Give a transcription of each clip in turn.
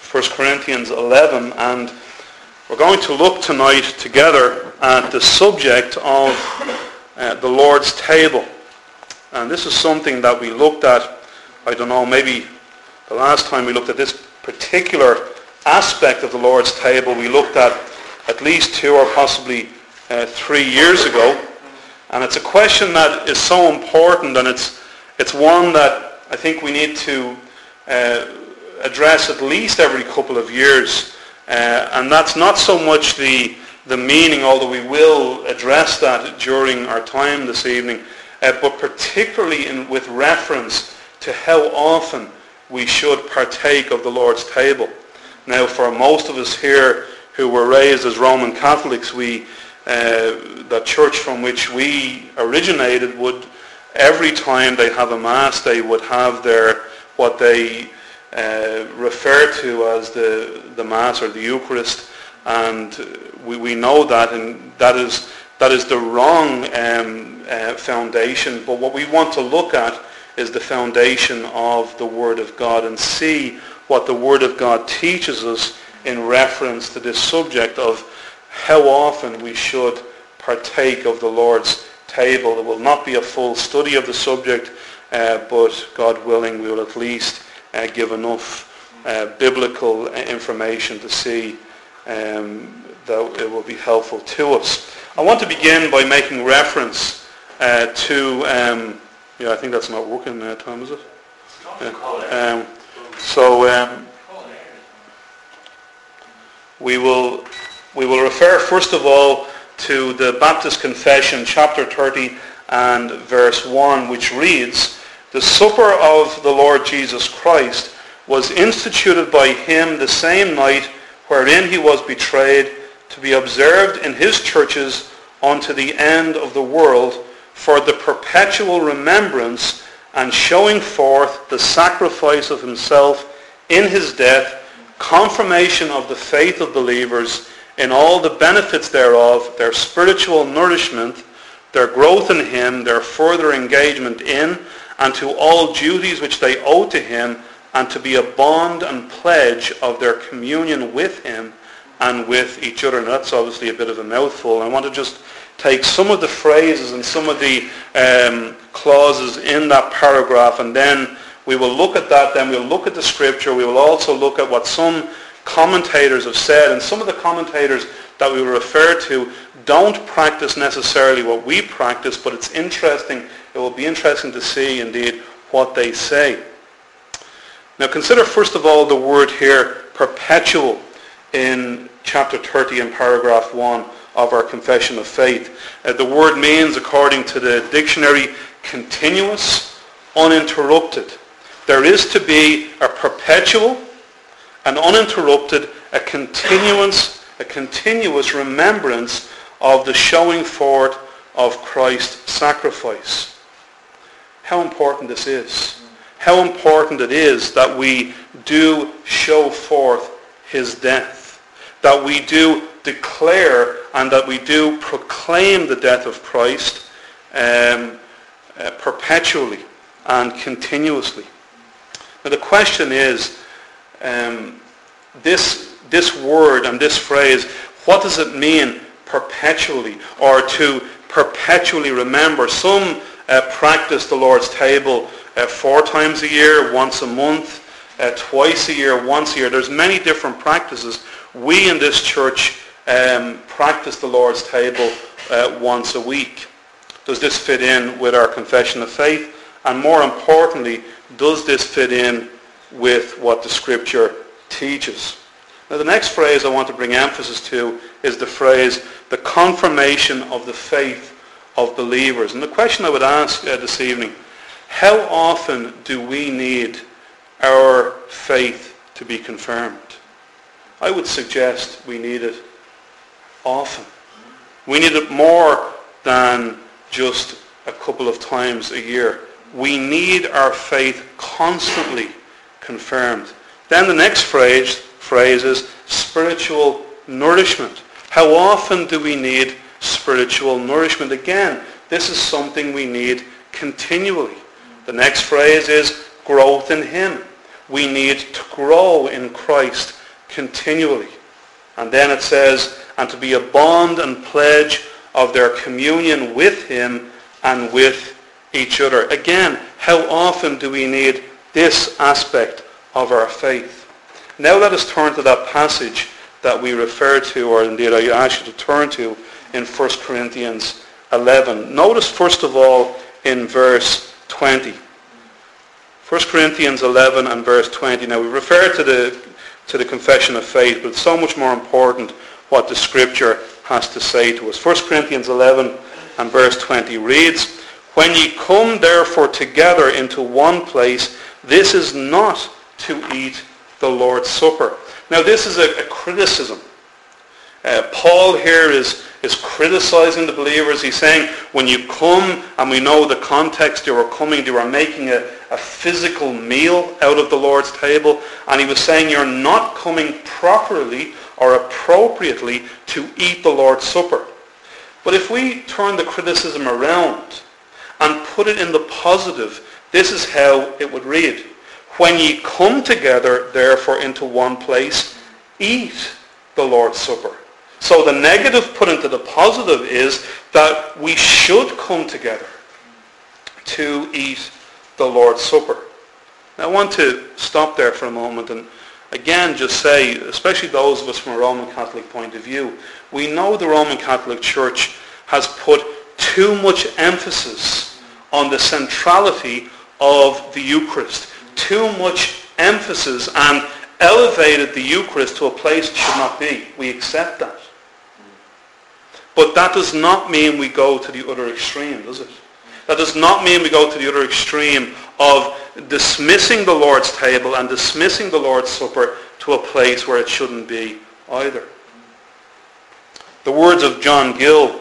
1 Corinthians 11, and we're going to look tonight together at the subject of the Lord's table. And this is something that we looked at, I don't know, maybe the last time we looked at this particular aspect of the Lord's table, we looked at least 2 or possibly 3 years ago. And it's a question that is so important, and it's one that I think we need to address at least every couple of years. And that's not so much the meaning, although we will address that during our time this evening, but particularly with reference to how often we should partake of the Lord's table. Now, for most of us here who were raised as Roman Catholics, the church from which we originated would, every time they have a Mass, they would have what they refer to as the Mass or the Eucharist, and we know that, and that is the wrong foundation. But what we want to look at is the foundation of the Word of God and see what the Word of God teaches us in reference to this subject of how often we should partake of the Lord's table. It will not be a full study of the subject, but God willing, we will at least give enough biblical information to see that it will be helpful to us. I want to begin by making reference to, I think that's not working, Tom, is it? We will refer first of all to the Baptist Confession, chapter 30 and verse 1, which reads, "The supper of the Lord Jesus Christ was instituted by him the same night wherein he was betrayed, to be observed in his churches unto the end of the world, for the perpetual remembrance and showing forth the sacrifice of himself in his death, confirmation of the faith of believers in all the benefits thereof, their spiritual nourishment, their growth in him, their further engagement in, and to all duties which they owe to him, and to be a bond and pledge of their communion with him and with each other." And that's obviously a bit of a mouthful. I want to just take some of the phrases and some of the clauses in that paragraph, and then we will look at that, then we'll look at the scripture. We will also look at what some commentators have said, and some of the commentators that we will refer to don't practice necessarily what we practice, but it's interesting. It will be interesting to see indeed what they say. Now consider first of all the word here, perpetual, in chapter 30 and paragraph 1 of our Confession of Faith. The word means, according to the dictionary, continuous, uninterrupted. There is to be a perpetual, an uninterrupted, a continuous remembrance of the showing forth of Christ's sacrifice. How important this is. How important it is that we do show forth his death. That we do declare and that we do proclaim the death of Christ perpetually and continuously. Now the question is, this word and this phrase, what does it mean perpetually, or to perpetually remember? Some practice the Lord's table 4 times a year, once a month, twice a year, once a year. There's many different practices. We in this church practice the Lord's table once a week. Does this fit in with our Confession of Faith? And more importantly, does this fit in with what the Scripture teaches? Now the next phrase I want to bring emphasis to is the phrase, the confirmation of the faith of believers. And the question I would ask this evening, how often do we need our faith to be confirmed? I would suggest we need it often. We need it more than just a couple of times a year. We need our faith constantly confirmed. Then the next phrase is spiritual nourishment. How often do we need spiritual nourishment? Again, this is something we need continually. The next phrase is growth in him. We need to grow in Christ continually. And then it says, and to be a bond and pledge of their communion with him and with each other. Again, how often do we need this aspect of our faith? Now let us turn to that passage that we refer to, or indeed I ask you to turn to, in 1 Corinthians 11. Notice first of all in verse 20. 1 Corinthians 11 and verse 20. Now we refer to the confession of faith, but it's so much more important what the Scripture has to say to us. 1 Corinthians 11 and verse 20 reads, "When ye come therefore together into one place, this is not to eat the Lord's Supper." Now this is a criticism. Paul here is criticizing the believers. He's saying, when you come, and we know the context, they were coming, they were making a physical meal out of the Lord's table, and he was saying you're not coming properly or appropriately to eat the Lord's Supper. But if we turn the criticism around and put it in the positive, this is how it would read. When ye come together, therefore, into one place, eat the Lord's Supper. So the negative put into the positive is that we should come together to eat the Lord's Supper. Now I want to stop there for a moment and again just say, especially those of us from a Roman Catholic point of view, we know the Roman Catholic Church has put too much emphasis on the centrality of the Eucharist. Too much emphasis and elevated the Eucharist to a place it should not be. We accept that. But that does not mean we go to the other extreme, does it? That does not mean we go to the other extreme of dismissing the Lord's table and dismissing the Lord's Supper to a place where it shouldn't be either. The words of John Gill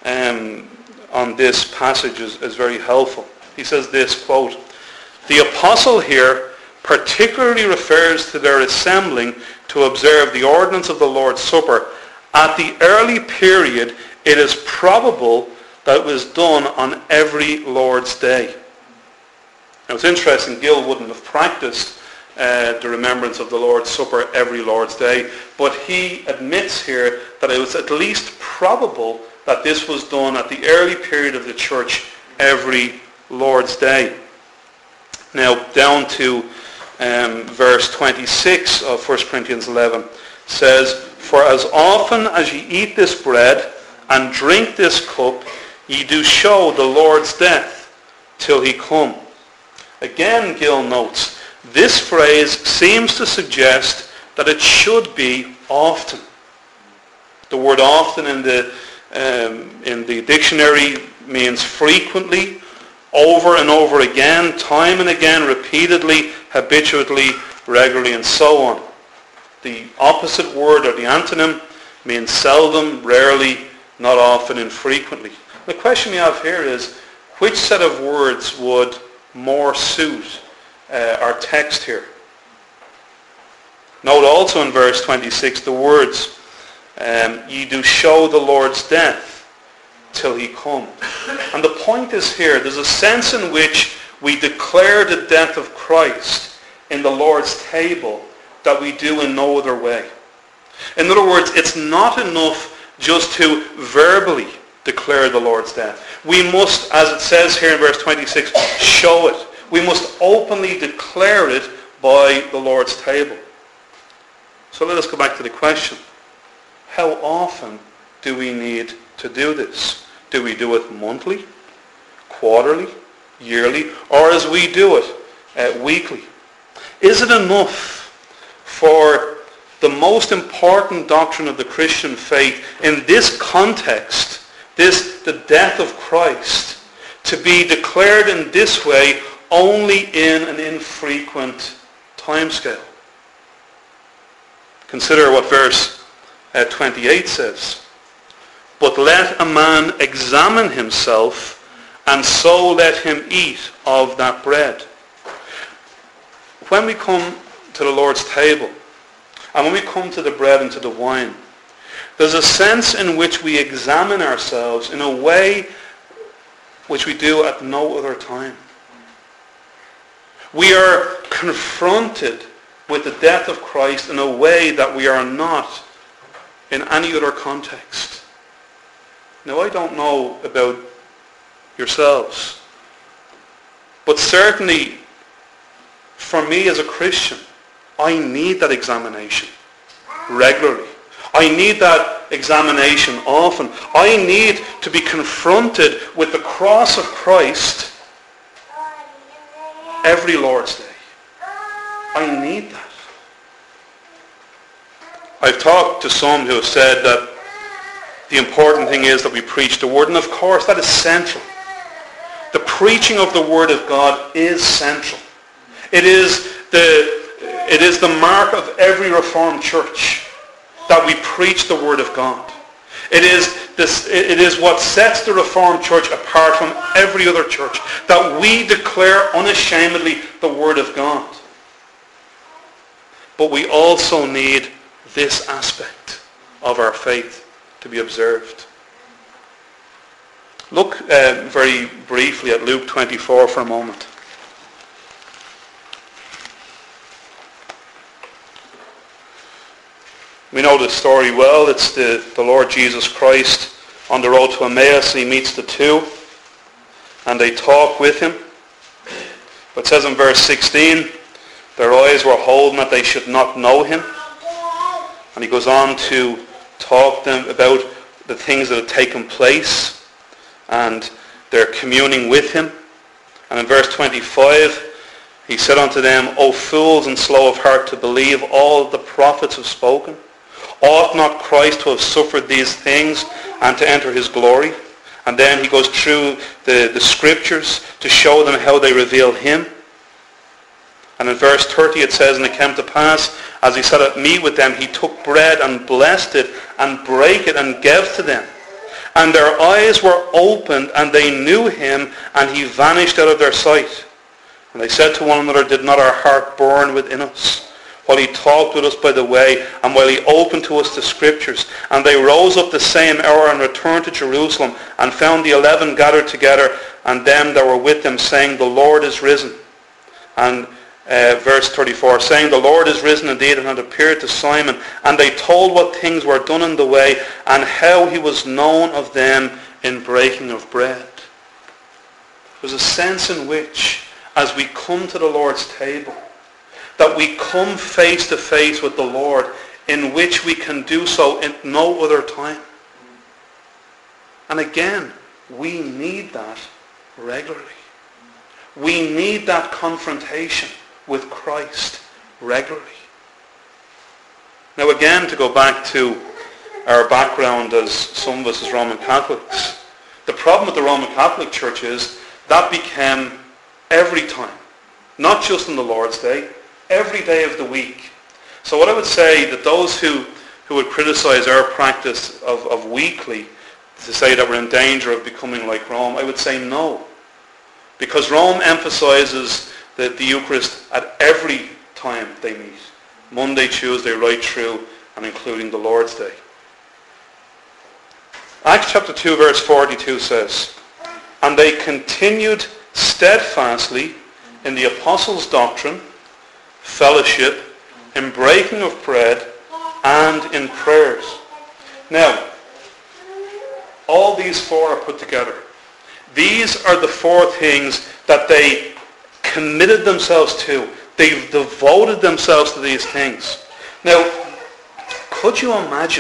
on this passage is very helpful. He says this, quote, "The apostle here particularly refers to their assembling to observe the ordinance of the Lord's Supper. At the early period, it is probable that it was done on every Lord's Day." Now it's interesting, Gill wouldn't have practiced the remembrance of the Lord's Supper every Lord's Day, but he admits here that it was at least probable that this was done at the early period of the church every Lord's Day. Now down to verse 26 of 1 Corinthians 11 says, "For as often as ye eat this bread and drink this cup, ye do show the Lord's death till he come." Again, Gill notes, this phrase seems to suggest that it should be often. The word often in the dictionary means frequently, over and over again, time and again, repeatedly, habitually, regularly, and so on. The opposite word, or the antonym, means seldom, rarely, not often, infrequently. The question we have here is, which set of words would more suit our text here? Note also in verse 26 the words, "Ye do show the Lord's death till he come." And the point is here, there's a sense in which we declare the death of Christ in the Lord's table that we do in no other way. In other words, it's not enough just to verbally declare the Lord's death. We must, as it says here in verse 26, show it. We must openly declare it by the Lord's table. So let us go back to the question. How often do we need to do this? Do we do it monthly, quarterly, yearly, or as we do it weekly? Is it enough for the most important doctrine of the Christian faith in this context, the death of Christ, to be declared in this way only in an infrequent timescale? Consider what verse 28 says. "But let a man examine himself, and so let him eat of that bread." When we come to the Lord's table, and when we come to the bread and to the wine, there's a sense in which we examine ourselves in a way which we do at no other time. We are confronted with the death of Christ in a way that we are not in any other context. Now, I don't know about yourselves, but certainly for me as a Christian, I need that examination regularly. I need that examination often. I need to be confronted with the cross of Christ every Lord's Day. I need that. I've talked to some who have said that the important thing is that we preach the Word, and of course that is central. The preaching of the Word of God is central. It is the mark of every Reformed church that we preach the Word of God. It is what sets the Reformed church apart from every other church, that we declare unashamedly the Word of God. But we also need this aspect of our faith to be observed. Look very briefly at Luke 24 for a moment. We know this story well. It's the Lord Jesus Christ on the road to Emmaus. He meets the two and they talk with him. But it says in verse 16, their eyes were holden that they should not know him. And he goes on to talk to them about the things that had taken place, and they're communing with him. And in verse 25, he said unto them, O fools and slow of heart to believe all the prophets have spoken. Ought not Christ to have suffered these things and to enter his glory? And then he goes through the scriptures to show them how they reveal him. And in verse 30 it says, And it came to pass, as he sat at meat with them, he took bread and blessed it and brake it and gave to them. And their eyes were opened and they knew him, and he vanished out of their sight. And they said to one another, Did not our heart burn within us while he talked with us by the way, and while he opened to us the scriptures? And they rose up the same hour and returned to Jerusalem, and found the 11 gathered together, and them that were with them, saying, The Lord is risen. And verse 34, saying, The Lord is risen indeed, and had appeared to Simon. And they told what things were done in the way, and how he was known of them in breaking of bread. There's a sense in which, as we come to the Lord's table, that we come face to face with the Lord, in which we can do so in no other time. And again, we need that regularly. We need that confrontation with Christ regularly. Now again, to go back to our background as some of us as Roman Catholics, the problem with the Roman Catholic Church is that became every time, not just on the Lord's Day, every day of the week. So what I would say that those who would criticize our practice of weekly, to say that we're in danger of becoming like Rome, I would say no. Because Rome emphasizes the Eucharist at every time they meet. Monday, Tuesday, right through, and including the Lord's Day. Acts chapter 2 verse 42 says, And they continued steadfastly in the apostles' doctrine, fellowship, in breaking of bread, and in prayers. Now, all these four are put together. These are the four things that they committed themselves to. They've devoted themselves to these things. Now, could you imagine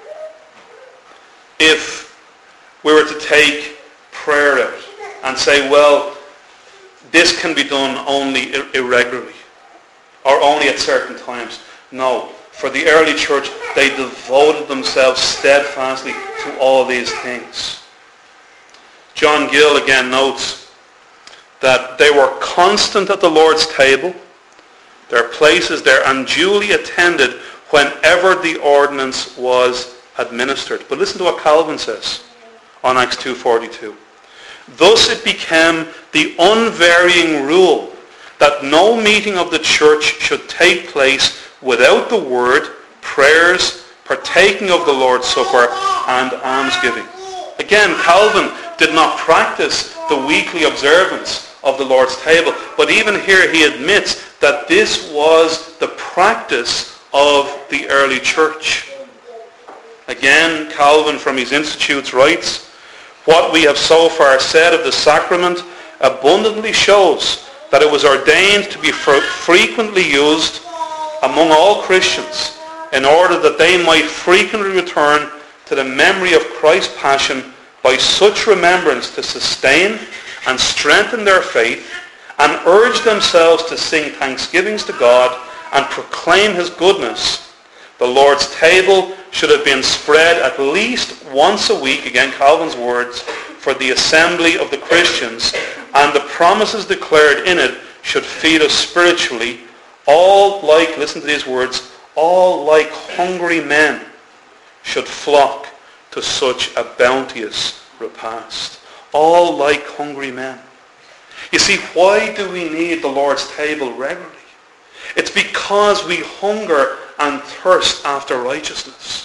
if we were to take prayer out and say, well, this can be done only irregularly or only at certain times? No. For the early church, they devoted themselves steadfastly to all these things. John Gill again notes that they were constant at the Lord's table, their places there, and duly attended whenever the ordinance was administered. But listen to what Calvin says on Acts 2:42. Thus it became the unvarying rule that no meeting of the church should take place without the word, prayers, partaking of the Lord's Supper, and almsgiving. Again, Calvin did not practice the weekly observance of the Lord's table, but even here he admits that this was the practice of the early church. Again, Calvin from his Institutes writes, "What we have so far said of the sacrament abundantly shows that it was ordained to be frequently used among all Christians in order that they might frequently return to the memory of Christ's passion by such remembrance to sustain and strengthen their faith and urge themselves to sing thanksgivings to God and proclaim his goodness. The Lord's table should have been spread at least once a week," again Calvin's words, "for the assembly of the Christians, and the promises declared in it should feed us spiritually, all like," listen to these words, "all like hungry men should flock to such a bounteous repast." All like hungry men. You see, why do we need the Lord's table regularly? It's because we hunger and thirst after righteousness.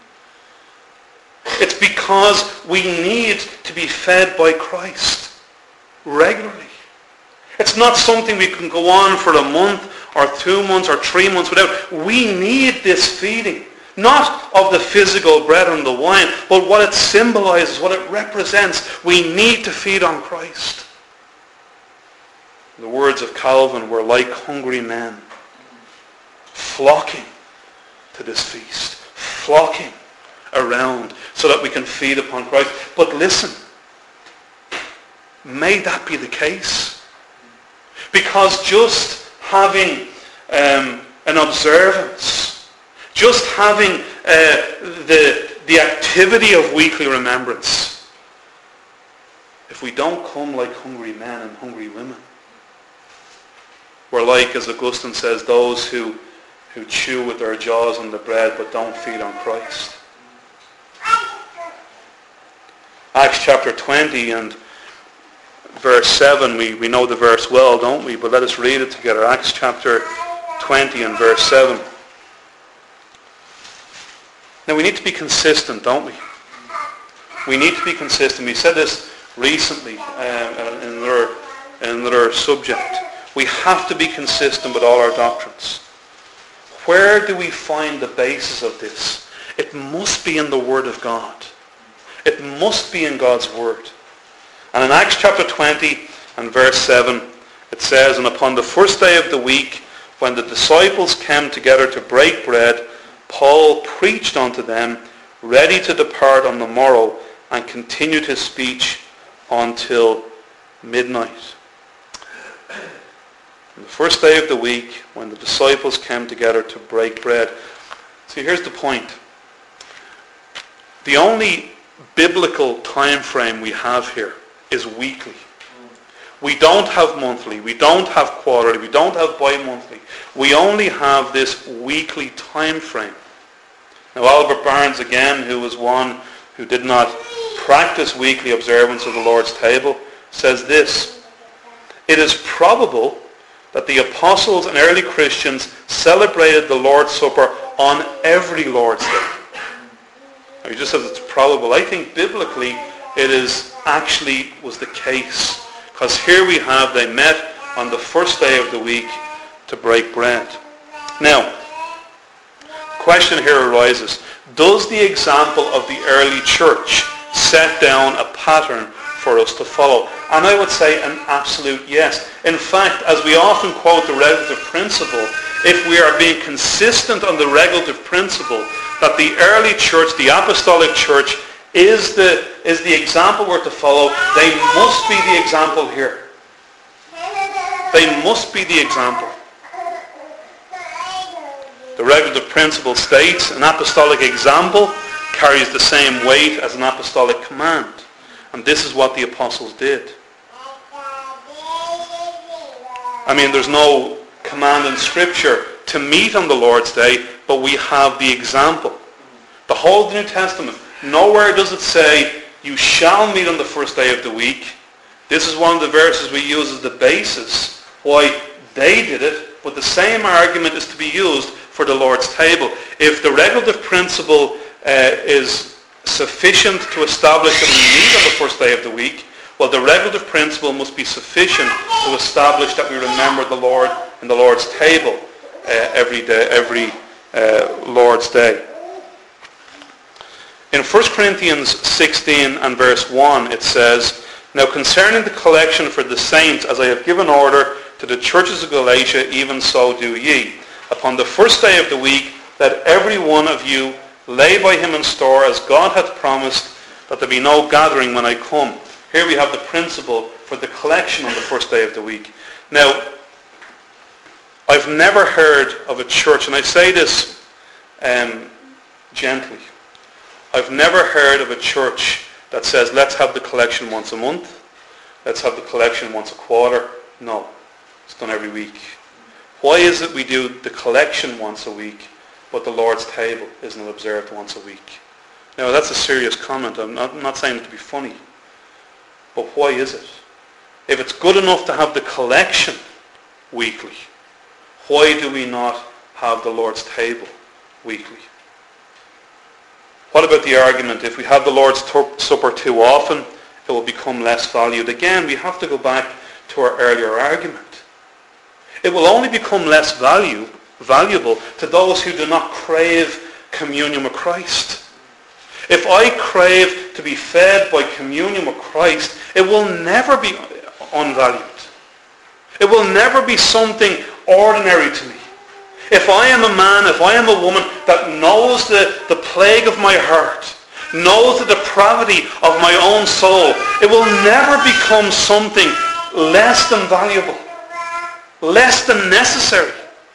It's because we need to be fed by Christ regularly. It's not something we can go on for a month or 2 months or 3 months without. We need this feeding. Not of the physical bread and the wine, but what it symbolizes, what it represents. We need to feed on Christ. The words of Calvin were like hungry men, flocking to this feast, flocking around so that we can feed upon Christ. But listen, may that be the case. Because just having an observance, just having the activity of weekly remembrance, if we don't come like hungry men and hungry women, we're like, as Augustine says, those who chew with their jaws on the bread but don't feed on Christ. Acts chapter 20 and verse 7, we know the verse well, don't we? But let us read it together. Acts chapter 20 and verse 7. Now we need to be consistent, don't we? We need to be consistent. We said this recently in another subject. We have to be consistent with all our doctrines. Where do we find the basis of this? It must be in the Word of God. It must be in God's Word. And in Acts chapter 20 and verse 7, it says, "And upon the first day of the week, when the disciples came together to break bread, Paul preached unto them, ready to depart on the morrow, and continued his speech until midnight." On the first day of the week, when the disciples came together to break bread. See, here's the point. The only biblical time frame we have here is weekly. We don't have monthly, we don't have quarterly, we don't have bi-monthly. We only have this weekly time frame. Now Albert Barnes, again, who was one who did not practice weekly observance of the Lord's table, says this: "It is probable that the apostles and early Christians celebrated the Lord's Supper on every Lord's Day." Now he just says it's probable. I think biblically it is actually was the case. Because here we have, they met on the first day of the week to break bread. Now, the question here arises, does the example of the early church set down a pattern for us to follow? And I would say an absolute yes. In fact, as we often quote the regulative principle, if we are being consistent on the regulative principle that the early church, the apostolic church, is the example we're to follow, they must be the example here. They must be the example. The regulative principle states an apostolic example carries the same weight as an apostolic command. And this is what the apostles did. I mean, there's no command in Scripture to meet on the Lord's Day, but we have the example. The whole of the New Testament, nowhere does it say, you shall meet on the first day of the week. This is one of the verses we use as the basis why they did it, but the same argument is to be used for the Lord's table. If the regulative principle is sufficient to establish that we meet on the first day of the week, well, the regulative principle must be sufficient to establish that we remember the Lord in the Lord's table every day, every Lord's Day. In 1 Corinthians 16 and verse 1 it says, "Now concerning the collection for the saints, as I have given order to the churches of Galatia, even so do ye. Upon the first day of the week, let every one of you lay by him in store, as God hath promised, that there be no gathering when I come." Here we have the principle for the collection on the first day of the week. Now, I've never heard of a church, and I say this gently, I've never heard of a church that says, let's have the collection once a month, let's have the collection once a quarter. No, it's done every week. Why is it we do the collection once a week, but the Lord's table isn't observed once a week? Now, that's a serious comment. I'm not saying it to be funny. But why is it? If it's good enough to have the collection weekly, why do we not have the Lord's table weekly? What about the argument, if we have the Lord's Supper too often, it will become less valued? Again, we have to go back to our earlier argument. It will only become less valuable to those who do not crave communion with Christ. If I crave to be fed by communion with Christ, it will never be unvalued. It will never be something ordinary to me. If I am a man, if I am a woman that knows the plague of my heart, knows the depravity of my own soul, it will never become something less than valuable, less than necessary.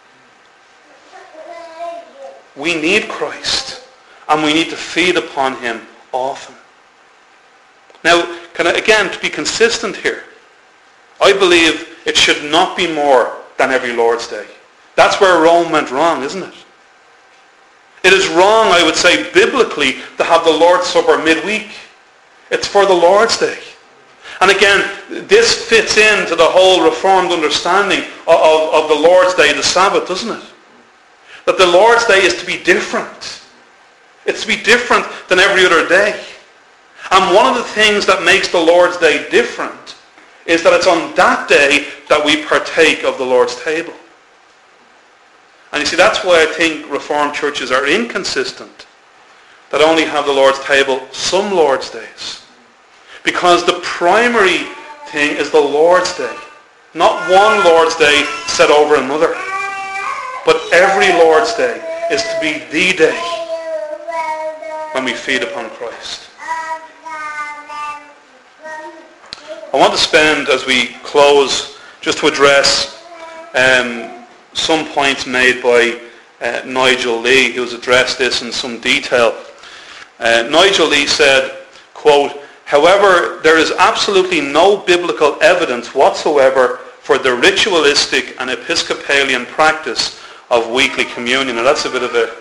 We need Christ, and we need to feed upon him often. Now, again, to be consistent here, I believe it should not be more than every Lord's Day. That's where Rome went wrong, isn't it? It is wrong, I would say, biblically, to have the Lord's Supper midweek. It's for the Lord's Day. And again, this fits into the whole Reformed understanding of the Lord's Day, the Sabbath, doesn't it? That the Lord's Day is to be different. It's to be different than every other day. And one of the things that makes the Lord's Day different is that it's on that day that we partake of the Lord's table. And you see, that's why I think Reformed churches are inconsistent, that only have the Lord's table some Lord's days. Because the primary thing is the Lord's Day. Not one Lord's Day set over another. But every Lord's Day is to be the day when we feed upon Christ. I want to spend, as we close, just to address some points made by Nigel Lee, who has addressed this in some detail. Nigel Lee said, quote, "However, there is absolutely no biblical evidence whatsoever for the ritualistic and Episcopalian practice of weekly communion." Now that's a bit of a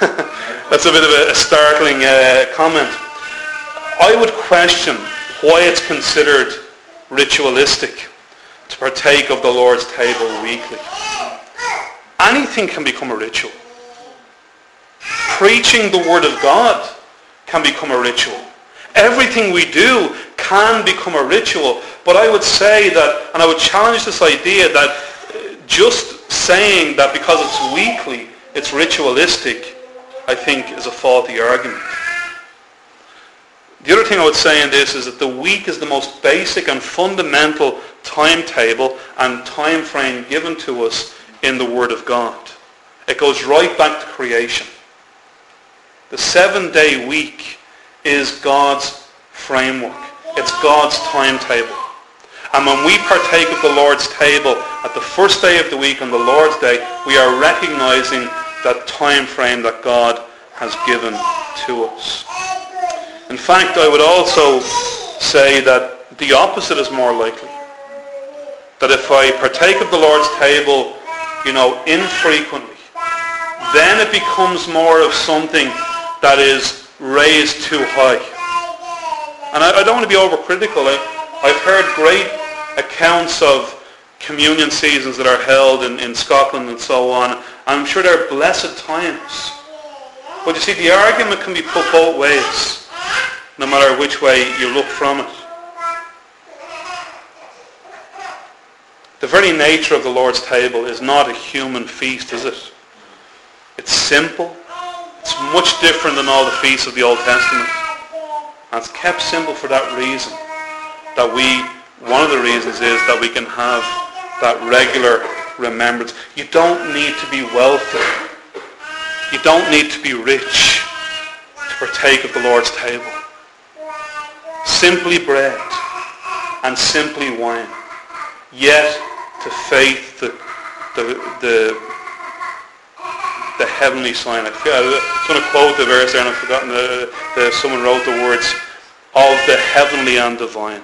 startling comment. I would question why it's considered ritualistic to partake of the Lord's table weekly. Anything can become a ritual. Preaching the Word of God can become a ritual. Everything we do can become a ritual. But I would say that, and I would challenge this idea that just saying that because it's weekly, it's ritualistic, I think is a faulty argument. The other thing I would say in this is that the week is the most basic and fundamental timetable and time frame given to us in the Word of God. It goes right back to creation. The 7-day week is God's framework. It's God's timetable. And when we partake of the Lord's table at the first day of the week on the Lord's Day, we are recognizing that time frame that God has given to us. In fact, I would also say that the opposite is more likely. That if I partake of the Lord's table, infrequently, then it becomes more of something that is raised too high. And I don't want to be overcritical. I've heard great accounts of communion seasons that are held in Scotland and so on. I'm sure they're blessed times. But you see, the argument can be put both ways, no matter which way you look from it. The The very nature of the Lord's table is not a human feast, is it? It's simple. It's much different than all the feasts of the Old Testament. And it's kept simple for that reason. One of the reasons is that we can have that regular remembrance. You don't need to be wealthy. You don't need to be rich to partake of the Lord's table. Simply bread and simply wine. Yet to faith the heavenly sign. I was going to quote the verse there and I've forgotten someone wrote the words of the heavenly and divine.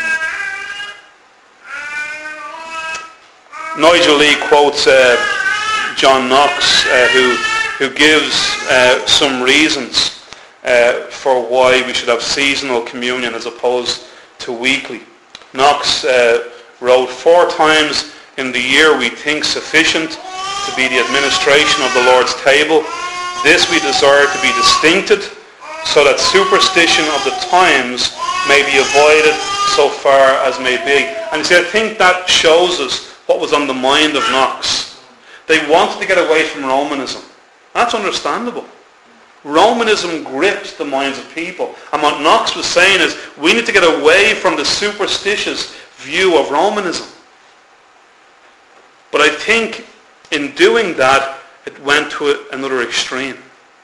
Nigel Lee quotes John Knox who gives some reasons for why we should have seasonal communion as opposed to weekly. Knox wrote, 4 times in the year we think sufficient to be the administration of the Lord's table. This we desire to be distincted so that superstition of the times may be avoided so far as may be. And you see, I think that shows us what was on the mind of Knox. They wanted to get away from Romanism. That's understandable. Romanism gripped the minds of people. And what Knox was saying is we need to get away from the superstitious view of Romanism. But I think in doing that, it went to another extreme.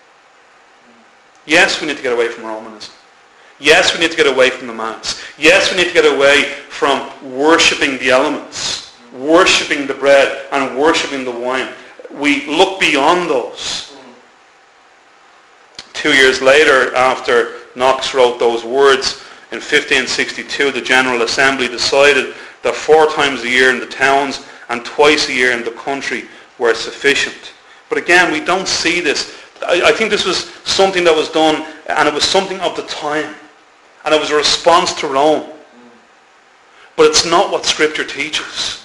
Yes, we need to get away from Romanism. Yes, we need to get away from the Mass. Yes, we need to get away from worshipping the elements, worshipping the bread and worshipping the wine. We look beyond those. 2 years later, after Knox wrote those words, in 1562, the General Assembly decided that 4 times a year in the towns and twice a year in the country were sufficient. But again, we don't see this. I think this was something that was done, and it was something of the time. And it was a response to Rome. But it's not what Scripture teaches.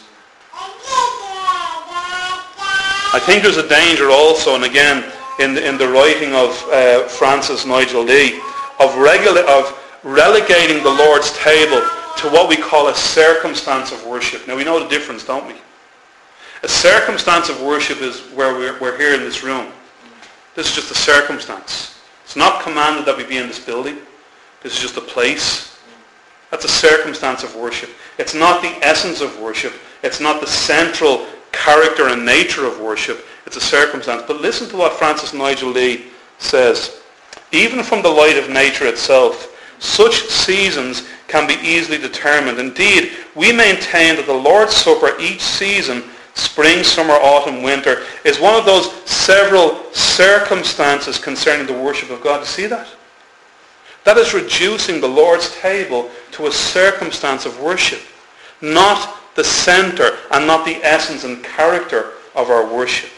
I think there's a danger also, and again, in the writing of Francis Nigel Lee, of relegating the Lord's table to what we call a circumstance of worship. Now we know the difference, don't we? A circumstance of worship is where we're here in this room. This is just a circumstance. It's not commanded that we be in this building. This is just a place. That's a circumstance of worship. It's not the essence of worship. It's not the central character and nature of worship. It's a circumstance. But listen to what Francis Nigel Lee says. Even from the light of nature itself, such seasons can be easily determined. Indeed, we maintain that the Lord's Supper each season, spring, summer, autumn, winter, is one of those several circumstances concerning the worship of God. Do you see that? That is reducing the Lord's table to a circumstance of worship, not the center and not the essence and character of our worship.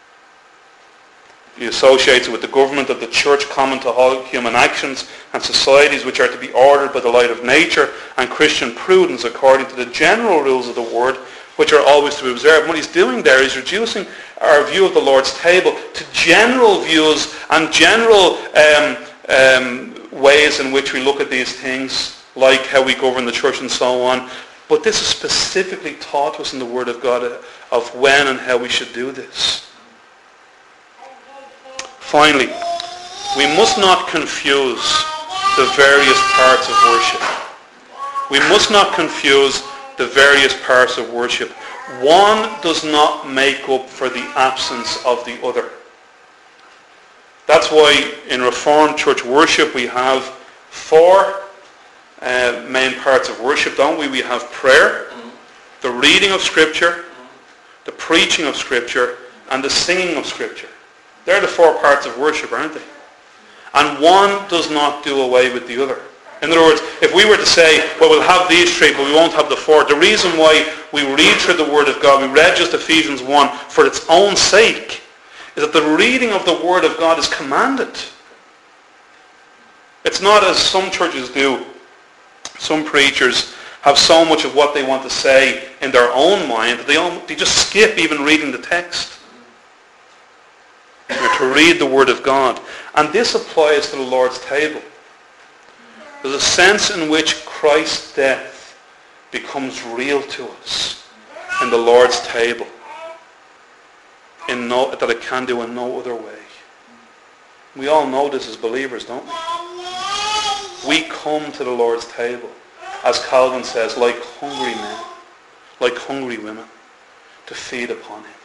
He associates it with the government of the church common to all human actions and societies which are to be ordered by the light of nature and Christian prudence according to the general rules of the word which are always to be observed. And what he's doing there is reducing our view of the Lord's table to general views and general ways in which we look at these things, like how we govern the church and so on. But this is specifically taught us in the Word of God of when and how we should do this. Finally, we must not confuse the various parts of worship. We must not confuse the various parts of worship. One does not make up for the absence of the other. That's why in Reformed Church worship we have 4 main parts of worship, don't we? We have prayer, the reading of Scripture, the preaching of Scripture, and the singing of Scripture. They're the 4 parts of worship, aren't they? And one does not do away with the other. In other words, if we were to say, well, we'll have these 3, but we won't have the 4, the reason why we read through the Word of God, we read just Ephesians 1 for its own sake, is that the reading of the Word of God is commanded. It's not as some churches do. Some preachers have so much of what they want to say in their own mind that they just skip even reading the text. We're to read the Word of God. And this applies to the Lord's table. There's a sense in which Christ's death becomes real to us. in the Lord's table that it can do in no other way. We all know this as believers, don't we? We come to the Lord's table, as Calvin says, like hungry men, like hungry women, to feed upon him.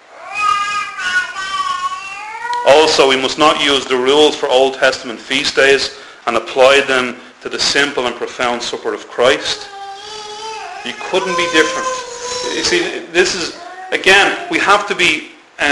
Also, we must not use the rules for Old Testament feast days and apply them to the simple and profound supper of Christ. You couldn't be different. You see, this is, again, we have to be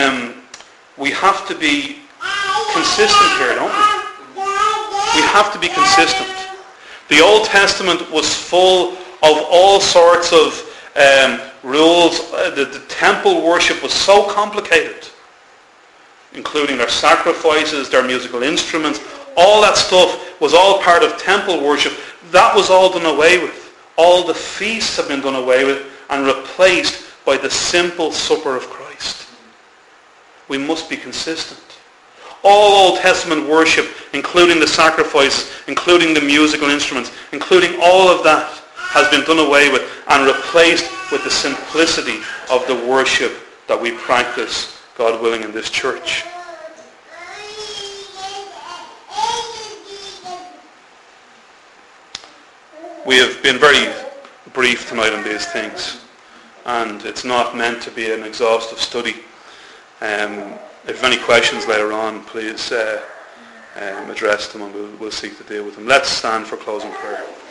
consistent here, don't we? We have to be consistent. The Old Testament was full of all sorts of rules. The temple worship was so complicated, including their sacrifices, their musical instruments. All that stuff was all part of temple worship. That was all done away with. All the feasts have been done away with and replaced by the simple supper of Christ. We must be consistent. All Old Testament worship, including the sacrifices, including the musical instruments, including all of that, has been done away with and replaced with the simplicity of the worship that we practice, God willing, in this church. We have been very brief tonight on these things, and it's not meant to be an exhaustive study. If you have any questions later on, please address them, and we'll seek to deal with them. Let's stand for closing prayer.